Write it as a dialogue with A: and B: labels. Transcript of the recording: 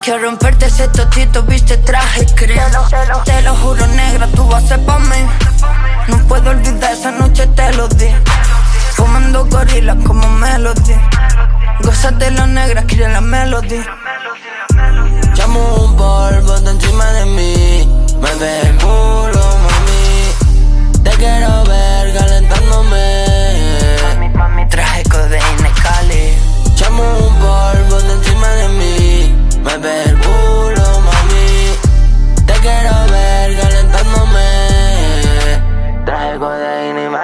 A: Quiero romperte ese totito, viste traje, creo. Te lo juro, negra, tú vas a ser pa' mí. No puedo olvidar esa noche, te lo di. Fumando gorilas como Melody. Gózate la negra, quiere la melody.
B: Llamo un polvo de encima de mí. Me ve